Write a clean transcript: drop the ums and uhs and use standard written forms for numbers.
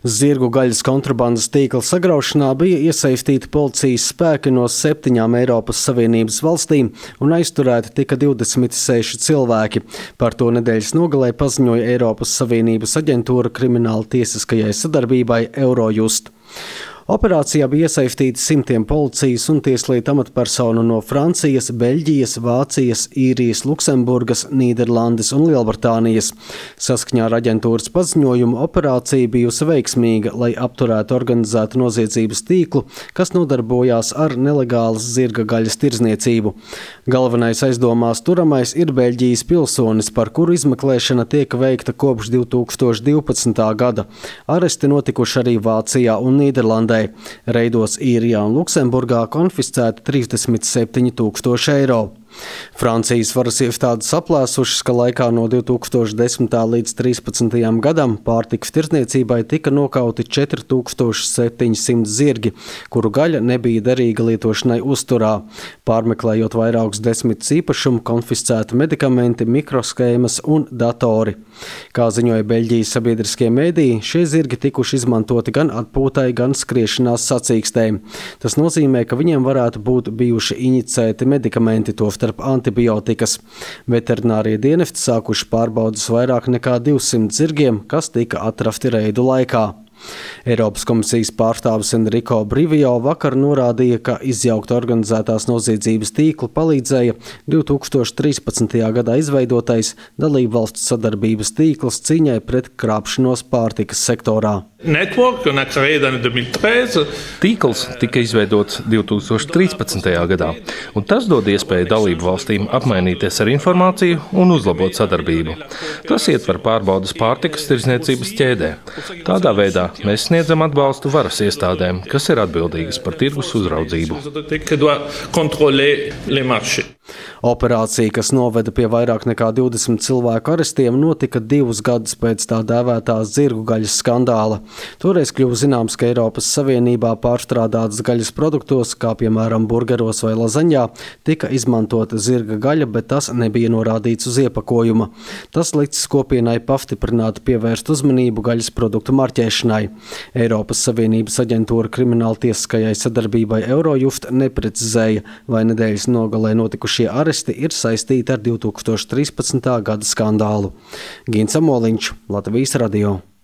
Zirgu gaļas kontrabandas tīkla sagraušanā bija iesaistīti policijas spēki no 7 Eiropas Savienības valstīm un aizturēti tika 26 cilvēki. Par to nedēļas nogalē paziņoja Eiropas Savienības aģentūra krimināla tiesiskajai sadarbībai Eurojust. Operācijā bija iesaistīti simtiem policijas un tieslietu amatpersonu no Francijas, Beļģijas, Vācijas, Īrijas, Luksemburgas, Nīderlandes un Lielbritānijas. Saskaņā ar aģentūras paziņojumu operācija bijusi veiksmīga, lai apturētu organizētu noziedzības tīklu, kas nodarbojās ar nelegālas zirga gaļas tirdzniecību. Galvenais aizdomās turamais ir Beļģijas pilsonis, par kuru izmeklēšana tiek veikta kopš 2012. gada. Aresti notikuši arī Vācijā un Nīderlandē. Reidos Īrijā un Luksemburgā konfiscēti 37 000 eiro. Francijas varas iestādes aplēsušas, ka laikā no 2010. līdz 2013. gadam pārtikas tirdzniecībai tika nokauti 4700 zirgi, kuru gaļa nebija derīga lietošanai uzturā. Pārmeklējot vairākus desmitus īpašumu, konfiscēti medikamenti, mikroshēmas un datori. Kā ziņoja Beļģijas sabiedriskie mediji, šie zirgi tikuši izmantoti gan atpūtai, gan skriešanās sacīkstēm. Tas nozīmē, ka viņiem varētu būt bijuši iņicēti medikamenti, tostarp antibiotikas. Veterinārie dienesti sākuši pārbaudas vairāk nekā 200 zirgiem, kas tika atrasti reidu laikā. Eiropas komisijas pārstāvis Enrico Brivio vakar norādīja, ka izjaukt organizētās noziedzības tīklu palīdzēja 2013. gadā izveidotais dalībvalstu sadarbības tīkls cīņai pret krāpšanos pārtikas sektorā. Tīkls tika izveidots 2013. gadā, un tas dod iespēju dalību valstīm apmainīties ar informāciju un uzlabot sadarbību. Tas ietver pārbaudas pārtikas tirdzniecības ķēdē. Tādā veidā mēs sniedzam atbalstu varas iestādēm, kas ir atbildīgas par tirgus uzraudzību. Operācija, kas noveda pie vairāk nekā 20 cilvēku arestiem, notika 2 gadus pēc tā dēvētā zirgu gaļas skandāla. Toreiz kļuva zināms, ka Eiropas Savienībā pārstrādātas gaļas produktos, kā piemēram burgeros vai lazaņā, tika izmantota zirga gaļa, bet tas nebija norādīts uz iepakojuma. Tas licis kopienai pastiprināt pievērst uzmanību gaļas produktu marķēšanai. Eiropas Savienības aģentūra krimināla tiesiskajai sadarbībai Eurojust neprecizēja, vai nedēļas nogalē notikušie aresti ir saistīti ar 2013. gada skandālu. Gins Amoliņš, Latvijas radio.